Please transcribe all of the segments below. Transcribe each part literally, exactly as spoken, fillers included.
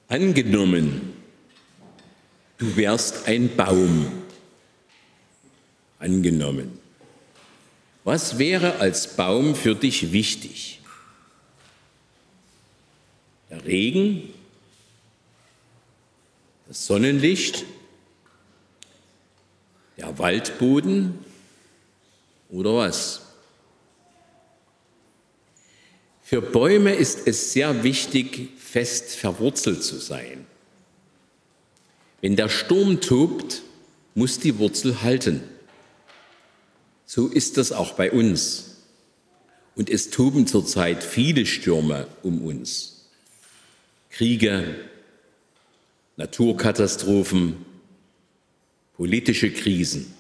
Angenommen, du wärst ein Baum. Angenommen. Was wäre als Baum für dich wichtig? Der Regen? Das Sonnenlicht? Der Waldboden? Oder was? Für Bäume ist es sehr wichtig, fest verwurzelt zu sein. Wenn der Sturm tobt, muss die Wurzel halten. So ist das auch bei uns. Und es toben zurzeit viele Stürme um uns. Kriege, Naturkatastrophen, politische Krisen.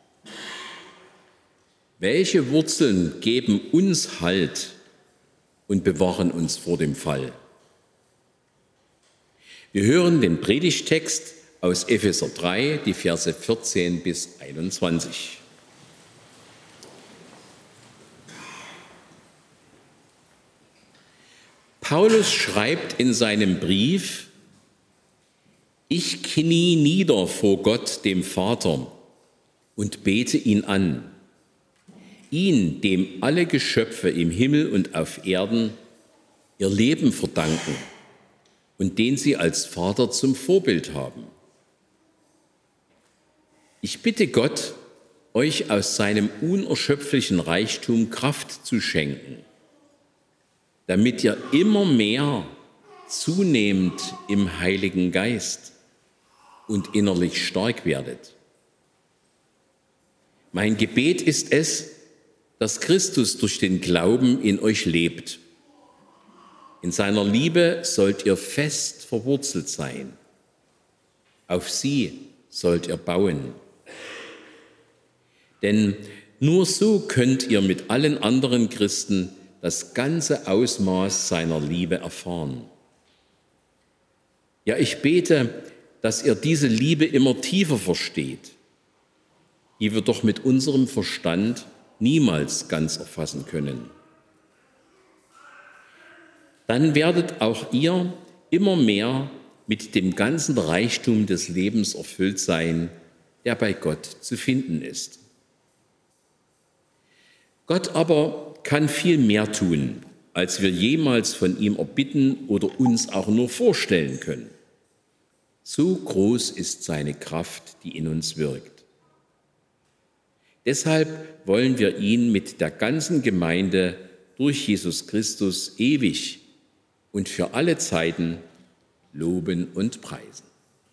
Welche Wurzeln geben uns Halt und bewahren uns vor dem Fall? Wir hören den Predigttext aus Epheser drei, die Verse vierzehn bis einundzwanzig. Paulus schreibt in seinem Brief: Ich knie nieder vor Gott, dem Vater, und bete ihn an. Ihn, dem alle Geschöpfe im Himmel und auf Erden ihr Leben verdanken und den sie als Vater zum Vorbild haben. Ich bitte Gott, euch aus seinem unerschöpflichen Reichtum Kraft zu schenken, damit ihr immer mehr zunehmend im Heiligen Geist und innerlich stark werdet. Mein Gebet ist es, dass Christus durch den Glauben in euch lebt. In seiner Liebe sollt ihr fest verwurzelt sein. Auf sie sollt ihr bauen. Denn nur so könnt ihr mit allen anderen Christen das ganze Ausmaß seiner Liebe erfahren. Ja, ich bete, dass ihr diese Liebe immer tiefer versteht, die wir doch mit unserem Verstand niemals ganz erfassen können. Dann werdet auch ihr immer mehr mit dem ganzen Reichtum des Lebens erfüllt sein, der bei Gott zu finden ist. Gott aber kann viel mehr tun, als wir jemals von ihm erbitten oder uns auch nur vorstellen können. So groß ist seine Kraft, die in uns wirkt. Deshalb wollen wir ihn mit der ganzen Gemeinde durch Jesus Christus ewig und für alle Zeiten loben und preisen.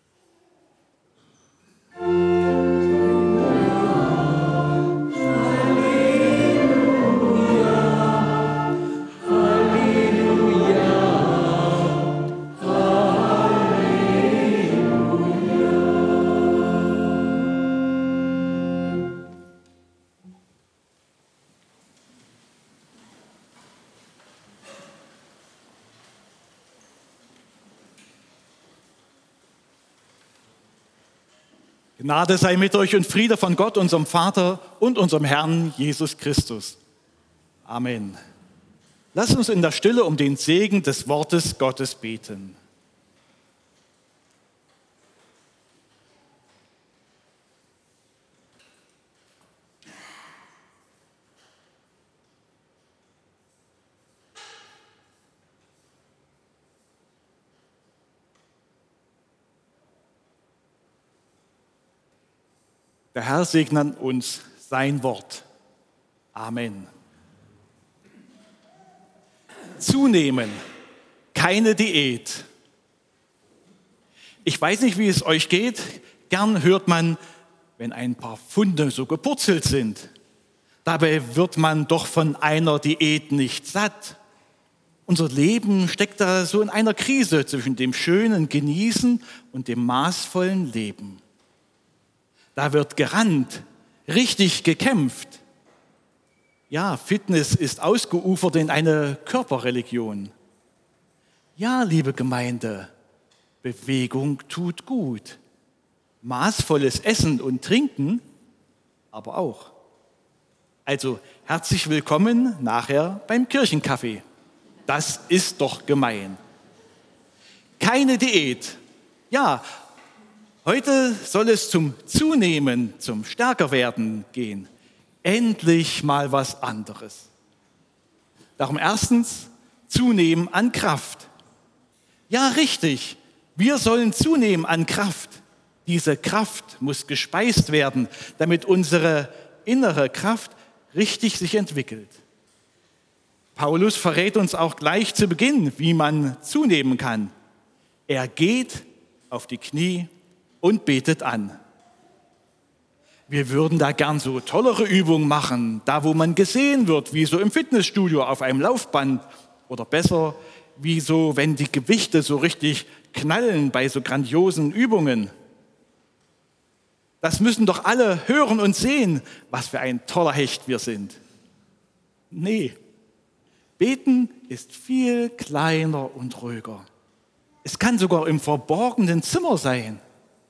Gnade sei mit euch und Friede von Gott, unserem Vater und unserem Herrn Jesus Christus. Amen. Lasst uns in der Stille um den Segen des Wortes Gottes beten. Der Herr segne uns sein Wort. Amen. Zunehmen, keine Diät. Ich weiß nicht, wie es euch geht. Gern hört man, wenn ein paar Pfunde so gepurzelt sind. Dabei wird man doch von einer Diät nicht satt. Unser Leben steckt da so in einer Krise zwischen dem schönen Genießen und dem maßvollen Leben. Da wird gerannt, richtig gekämpft. Ja, Fitness ist ausgeufert in eine Körperreligion. Ja, liebe Gemeinde, Bewegung tut gut. Maßvolles Essen und Trinken aber auch. Also herzlich willkommen nachher beim Kirchenkaffee. Das ist doch gemein. keine Diät. Ja, heute soll es zum Zunehmen, zum Stärkerwerden gehen. Endlich mal was anderes. Darum erstens, zunehmen an Kraft. Ja, richtig, wir sollen zunehmen an Kraft. Diese Kraft muss gespeist werden, damit unsere innere Kraft richtig sich entwickelt. Paulus verrät uns auch gleich zu Beginn, wie man zunehmen kann. Er geht auf die Knie und betet an. Wir würden da gern so tollere Übungen machen, da wo man gesehen wird, wie so im Fitnessstudio auf einem Laufband oder besser, wie so, wenn die Gewichte so richtig knallen bei so grandiosen Übungen. Das müssen doch alle hören und sehen, was für ein toller Hecht wir sind. Nee, beten ist viel kleiner und ruhiger. Es kann sogar im verborgenen Zimmer sein.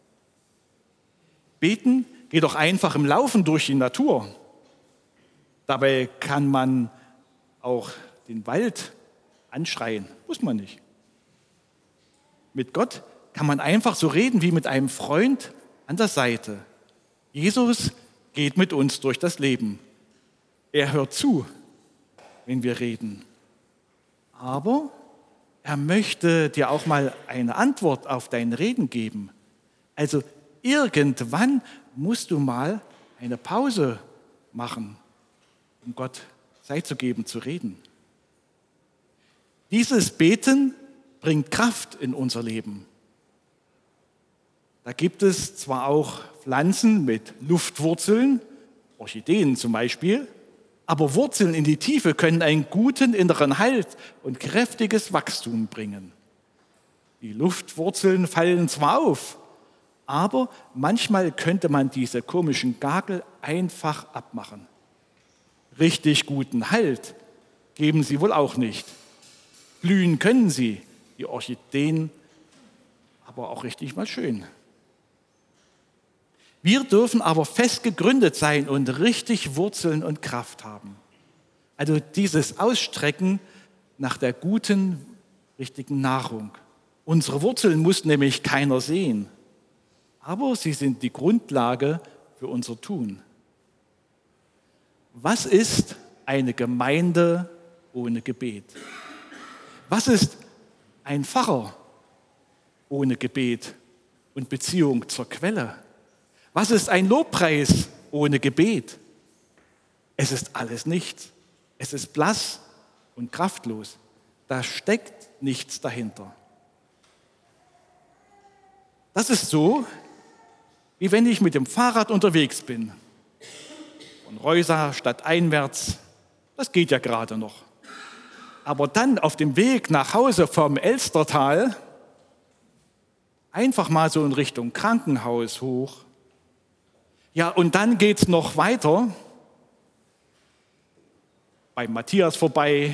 Beten geht doch einfach im Laufen durch die Natur. Dabei kann man auch den Wald anschreien, muss man nicht. Mit Gott kann man einfach so reden wie mit einem Freund an der Seite. Jesus geht mit uns durch das Leben. Er hört zu, wenn wir reden. Aber er möchte dir auch mal eine Antwort auf dein Reden geben. Also irgendwann musst du mal eine Pause machen, um Gott Zeit zu geben, zu reden. Dieses Beten bringt Kraft in unser Leben. Da gibt es zwar auch Pflanzen mit Luftwurzeln, Orchideen zum Beispiel, aber Wurzeln in die Tiefe können einen guten inneren Halt und kräftiges Wachstum bringen. Die Luftwurzeln fallen zwar auf, aber manchmal könnte man diese komischen Gagel einfach abmachen. Richtig guten Halt geben sie wohl auch nicht. Blühen können sie, die Orchideen, aber auch richtig mal schön. Wir dürfen aber fest gegründet sein und richtig Wurzeln und Kraft haben. Also dieses Ausstrecken nach der guten, richtigen Nahrung. Unsere Wurzeln muss nämlich keiner sehen, aber sie sind die Grundlage für unser Tun. Was ist eine Gemeinde ohne Gebet? Was ist ein Pfarrer ohne Gebet und Beziehung zur Quelle? Was ist ein Lobpreis ohne Gebet? Es ist alles nichts. Es ist blass und kraftlos. Da steckt nichts dahinter. Das ist so, wie wenn ich mit dem Fahrrad unterwegs bin. Von Reusa stadteinwärts, das geht ja gerade noch. Aber dann auf dem Weg nach Hause vom Elstertal einfach mal so in Richtung Krankenhaus hoch. Ja, und dann geht es noch weiter, beim Matthias vorbei,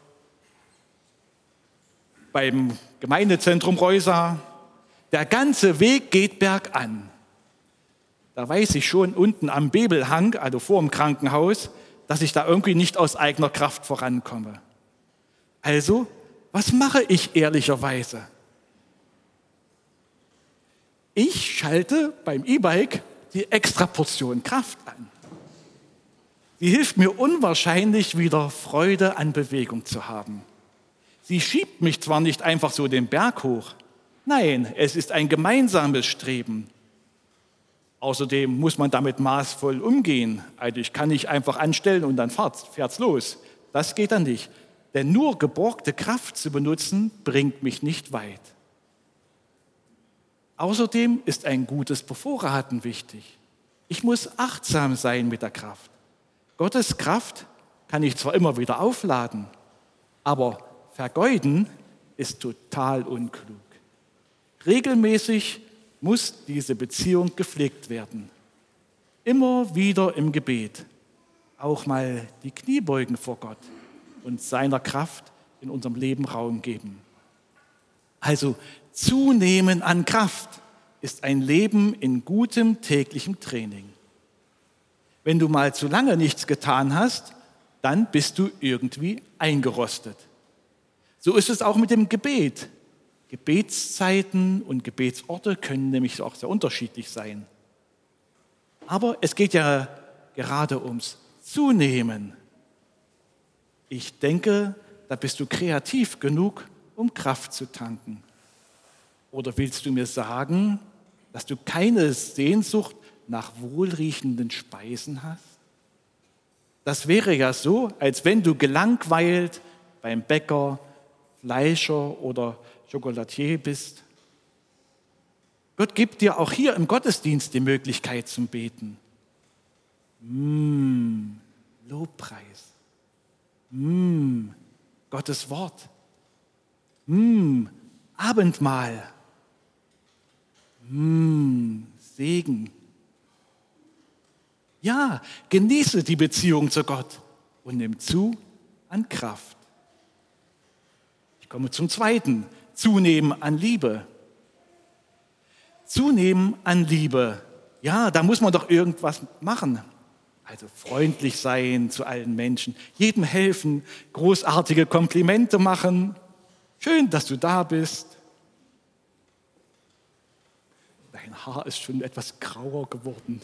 beim Gemeindezentrum Reusa. Der ganze Weg geht bergan. Da weiß ich schon unten am Bebelhang, also vor dem Krankenhaus, dass ich da irgendwie nicht aus eigener Kraft vorankomme. Also, was mache ich ehrlicherweise? Ich schalte beim E-Bike die Extraportion Kraft an. Sie hilft mir unwahrscheinlich, wieder Freude an Bewegung zu haben. Sie schiebt mich zwar nicht einfach so den Berg hoch, nein, es ist ein gemeinsames Streben. Außerdem muss man damit maßvoll umgehen. Also ich kann nicht einfach anstellen und dann fährt's los. Das geht dann nicht. Denn nur geborgte Kraft zu benutzen, bringt mich nicht weit. Außerdem ist ein gutes Bevorraten wichtig. Ich muss achtsam sein mit der Kraft. Gottes Kraft kann ich zwar immer wieder aufladen, aber vergeuden ist total unklug. Regelmäßig muss diese Beziehung gepflegt werden. Immer wieder im Gebet. Auch mal die Knie beugen vor Gott und seiner Kraft in unserem Leben Raum geben. Also zunehmen an Kraft ist ein Leben in gutem täglichem Training. Wenn du mal zu lange nichts getan hast, dann bist du irgendwie eingerostet. So ist es auch mit dem Gebet. Gebetszeiten und Gebetsorte können nämlich auch sehr unterschiedlich sein. Aber es geht ja gerade ums Zunehmen. Ich denke, da bist du kreativ genug, um Kraft zu tanken. Oder willst du mir sagen, dass du keine Sehnsucht nach wohlriechenden Speisen hast? Das wäre ja so, als wenn du gelangweilt beim Bäcker, Fleischer oder Chocolatier bist. Gott gibt dir auch hier im Gottesdienst die Möglichkeit zum Beten. Mmh, Lobpreis. Mmh, Gottes Wort. Mmh, Abendmahl. Mmh, Segen. Ja, genieße die Beziehung zu Gott und nimm zu an Kraft. Ich komme zum Zweiten. Zunehmen an Liebe. Zunehmen an Liebe. Ja, da muss man doch irgendwas machen. Also freundlich sein zu allen Menschen, jedem helfen, großartige Komplimente machen. Schön, dass du da bist. Dein Haar ist schon etwas grauer geworden.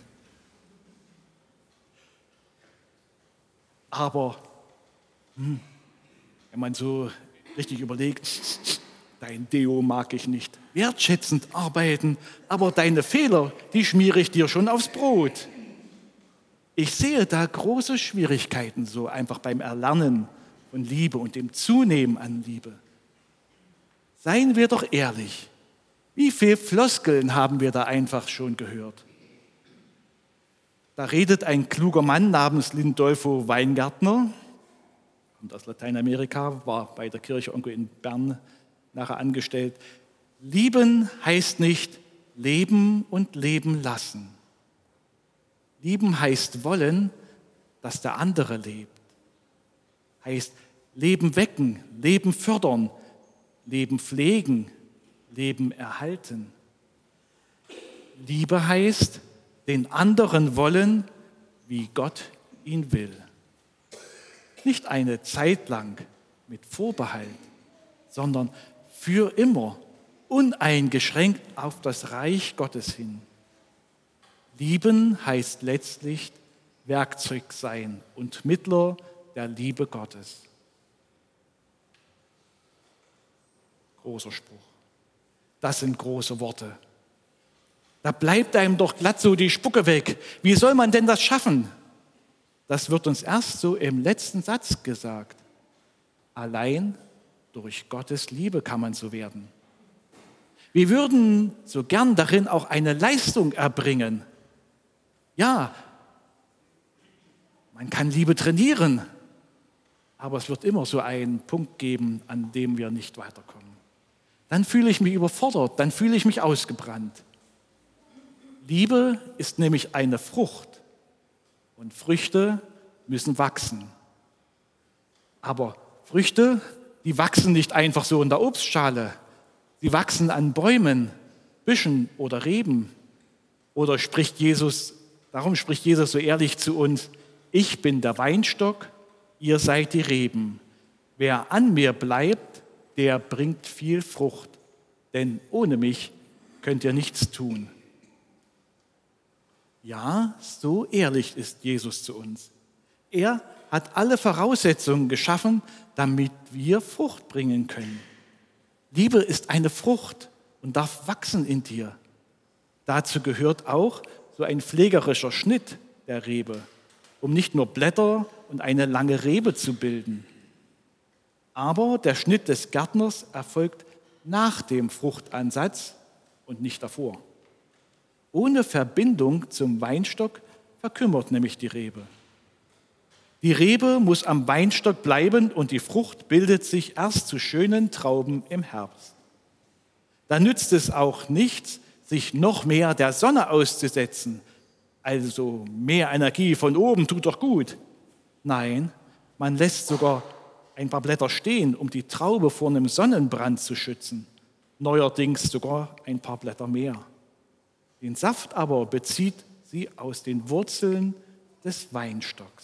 Aber hm, wenn man so richtig überlegt, dein Deo mag ich nicht. Wertschätzend arbeiten, aber deine Fehler, die schmiere ich dir schon aufs Brot. Ich sehe da große Schwierigkeiten so einfach beim Erlernen von Liebe und dem Zunehmen an Liebe. Seien wir doch ehrlich, wie viele Floskeln haben wir da einfach schon gehört? Da redet ein kluger Mann namens Lindolfo Weingärtner, kommt aus Lateinamerika, war bei der Kirche irgendwo in Bern nachher angestellt. Lieben heißt nicht leben und leben lassen. Lieben heißt wollen, dass der andere lebt. Heißt Leben wecken, Leben fördern, Leben pflegen, Leben erhalten. Liebe heißt den anderen wollen, wie Gott ihn will. Nicht eine Zeit lang mit Vorbehalt, sondern für immer, uneingeschränkt auf das Reich Gottes hin. Lieben heißt letztlich Werkzeug sein und Mittler der Liebe Gottes. Großer Spruch. Das sind große Worte. Da bleibt einem doch glatt so die Spucke weg. Wie soll man denn das schaffen? Das wird uns erst so im letzten Satz gesagt. Allein durch Gottes Liebe kann man so werden. Wir würden so gern darin auch eine Leistung erbringen. Ja, man kann Liebe trainieren, aber es wird immer so einen Punkt geben, an dem wir nicht weiterkommen. Dann fühle ich mich überfordert, dann fühle ich mich ausgebrannt. Liebe ist nämlich eine Frucht und Früchte müssen wachsen. Aber Früchte, die wachsen nicht einfach so in der Obstschale. Sie wachsen an Bäumen, Büschen oder Reben. Oder spricht Jesus, darum spricht Jesus so ehrlich zu uns, ich bin der Weinstock, ihr seid die Reben. Wer an mir bleibt, der bringt viel Frucht, denn ohne mich könnt ihr nichts tun. Ja, so ehrlich ist Jesus zu uns. Er hat alle Voraussetzungen geschaffen, damit wir Frucht bringen können. Liebe ist eine Frucht und darf wachsen in dir. Dazu gehört auch so ein pflegerischer Schnitt der Rebe, um nicht nur Blätter und eine lange Rebe zu bilden. Aber der Schnitt des Gärtners erfolgt nach dem Fruchtansatz und nicht davor. Ohne Verbindung zum Weinstock verkümmert nämlich die Rebe. Die Rebe muss am Weinstock bleiben und die Frucht bildet sich erst zu schönen Trauben im Herbst. Da nützt es auch nichts, sich noch mehr der Sonne auszusetzen. Also mehr Energie von oben tut doch gut. Nein, man lässt sogar ein paar Blätter stehen, um die Traube vor einem Sonnenbrand zu schützen. Neuerdings sogar ein paar Blätter mehr. Den Saft aber bezieht sie aus den Wurzeln des Weinstocks.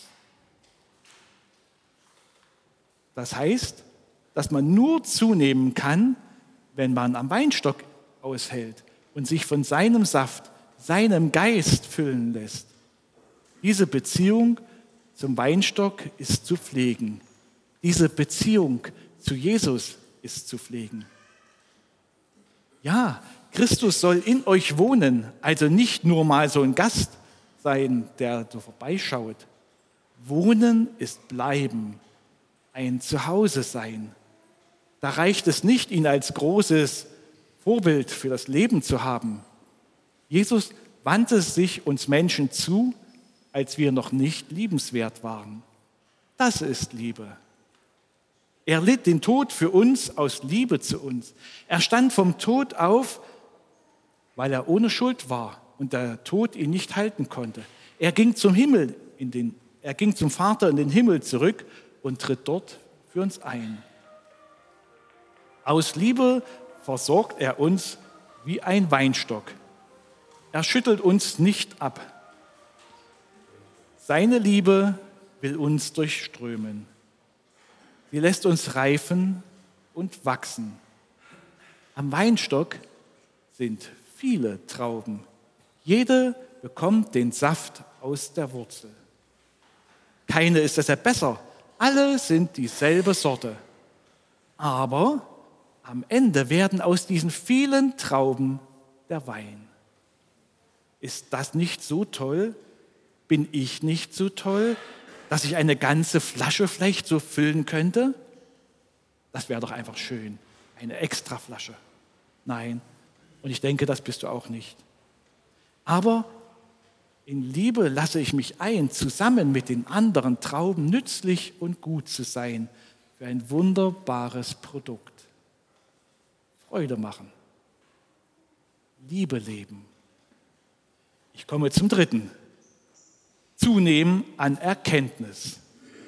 Das heißt, dass man nur zunehmen kann, wenn man am Weinstock aushält und sich von seinem Saft, seinem Geist füllen lässt. Diese Beziehung zum Weinstock ist zu pflegen. Diese Beziehung zu Jesus ist zu pflegen. Ja, Christus soll in euch wohnen, also nicht nur mal so ein Gast sein, der so vorbeischaut. Wohnen ist bleiben, ein Zuhause sein. Da reicht es nicht, ihn als großes Vorbild für das Leben zu haben. Jesus wandte sich uns Menschen zu, als wir noch nicht liebenswert waren. Das ist Liebe. Er litt den Tod für uns aus Liebe zu uns. Er stand vom Tod auf, weil er ohne Schuld war und der Tod ihn nicht halten konnte. Er ging zum Himmel, in den, er ging zum Vater in den Himmel zurück und tritt dort für uns ein. Aus Liebe versorgt er uns wie ein Weinstock. Er schüttelt uns nicht ab. Seine Liebe will uns durchströmen. Sie lässt uns reifen und wachsen. Am Weinstock sind viele Trauben. Jede bekommt den Saft aus der Wurzel. Keine ist deshalb besser. Alle sind dieselbe Sorte. Aber am Ende werden aus diesen vielen Trauben der Wein. Ist das nicht so toll? Bin ich nicht so toll, dass ich eine ganze Flasche vielleicht so füllen könnte? Das wäre doch einfach schön. Eine extra Flasche. Nein. Und ich denke, das bist du auch nicht. Aber in Liebe lasse ich mich ein, zusammen mit den anderen Trauben nützlich und gut zu sein für ein wunderbares Produkt. Freude machen. Liebe leben. Ich komme zum dritten. Zunehmen an Erkenntnis.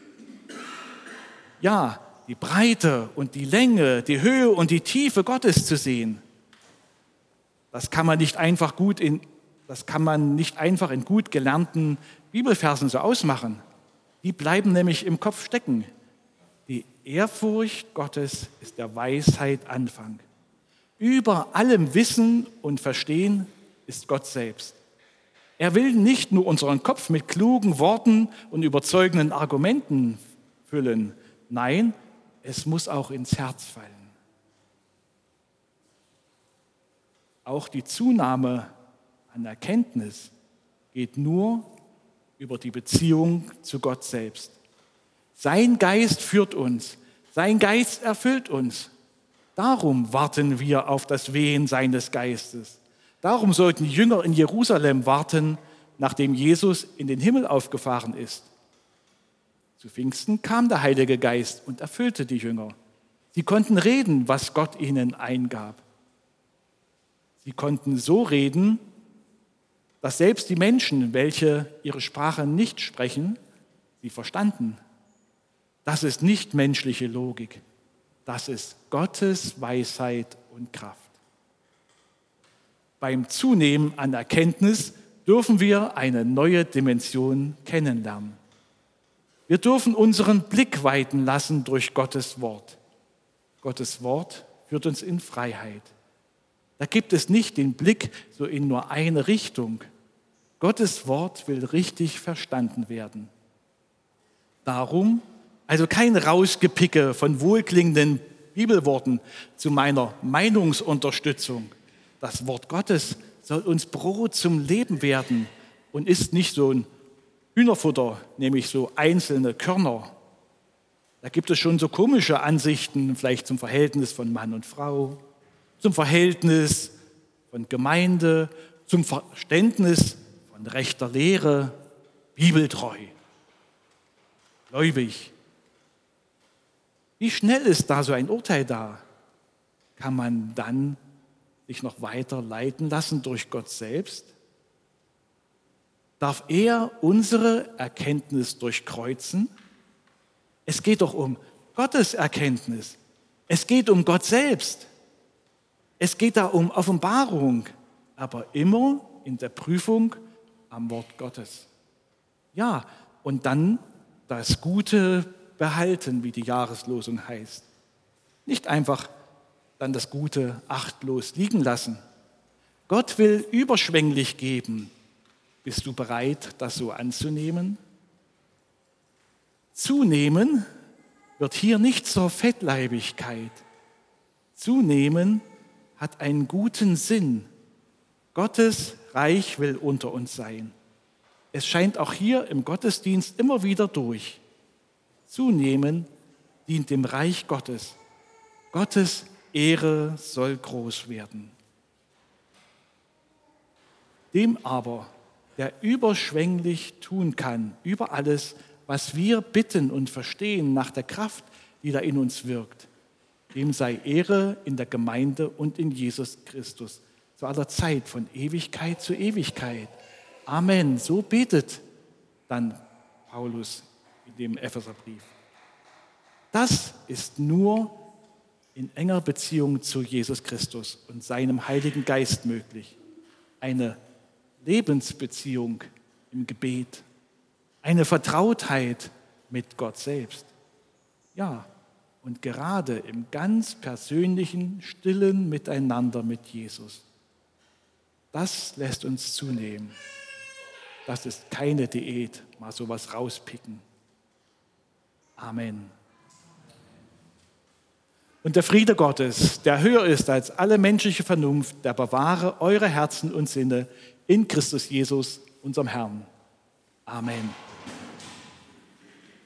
Ja, die Breite und die Länge, die Höhe und die Tiefe Gottes zu sehen. Das kann man nicht einfach gut in, das kann man nicht einfach in gut gelernten Bibelversen so ausmachen. Die bleiben nämlich im Kopf stecken. Die Ehrfurcht Gottes ist der Weisheit Anfang. Über allem Wissen und Verstehen ist Gott selbst. Er will nicht nur unseren Kopf mit klugen Worten und überzeugenden Argumenten füllen. Nein, es muss auch ins Herz fallen. Auch die Zunahme an Erkenntnis geht nur über die Beziehung zu Gott selbst. Sein Geist führt uns, sein Geist erfüllt uns. Darum warten wir auf das Wehen seines Geistes. Darum sollten die Jünger in Jerusalem warten, nachdem Jesus in den Himmel aufgefahren ist. Zu Pfingsten kam der Heilige Geist und erfüllte die Jünger. Sie konnten reden, was Gott ihnen eingab. Sie konnten so reden, dass selbst die Menschen, welche ihre Sprache nicht sprechen, sie verstanden. Das ist nicht menschliche Logik. Das ist Gottes Weisheit und Kraft. Beim Zunehmen an Erkenntnis dürfen wir eine neue Dimension kennenlernen. Wir dürfen unseren Blick weiten lassen durch Gottes Wort. Gottes Wort führt uns in Freiheit. Da gibt es nicht den Blick so in nur eine Richtung. Gottes Wort will richtig verstanden werden. Darum, also kein Rausgepicke von wohlklingenden Bibelworten zu meiner Meinungsunterstützung. Das Wort Gottes soll uns Brot zum Leben werden und ist nicht so ein Hühnerfutter, nämlich so einzelne Körner. Da gibt es schon so komische Ansichten, vielleicht zum Verhältnis von Mann und Frau, zum Verhältnis von Gemeinde, zum Verständnis von rechter Lehre, bibeltreu, gläubig. Wie schnell ist da so ein Urteil da? Kann man dann sich noch weiter leiten lassen durch Gott selbst? Darf er unsere Erkenntnis durchkreuzen? Es geht doch um Gottes Erkenntnis. Es geht um Gott selbst. Es geht da um Offenbarung, aber immer in der Prüfung am Wort Gottes. Ja, und dann das Gute behalten, wie die Jahreslosung heißt. Nicht einfach dann das Gute achtlos liegen lassen. Gott will überschwänglich geben. Bist du bereit, das so anzunehmen? Zunehmen wird hier nicht zur Fettleibigkeit. Zunehmen hat einen guten Sinn. Gottes Reich will unter uns sein. Es scheint auch hier im Gottesdienst immer wieder durch. Zunehmen dient dem Reich Gottes. Gottes Ehre soll groß werden. Dem aber, der überschwänglich tun kann, über alles, was wir bitten und verstehen, nach der Kraft, die da in uns wirkt, dem sei Ehre in der Gemeinde und in Jesus Christus, zu aller Zeit, von Ewigkeit zu Ewigkeit. Amen. So betet dann Paulus in dem Epheserbrief. Das ist nur in enger Beziehung zu Jesus Christus und seinem Heiligen Geist möglich. Eine Lebensbeziehung im Gebet, eine Vertrautheit mit Gott selbst. Ja, und gerade im ganz persönlichen, stillen Miteinander mit Jesus. Das lässt uns zunehmen. Das ist keine Diät, mal sowas rauspicken. Amen. Und der Friede Gottes, der höher ist als alle menschliche Vernunft, der bewahre eure Herzen und Sinne in Christus Jesus, unserem Herrn. Amen.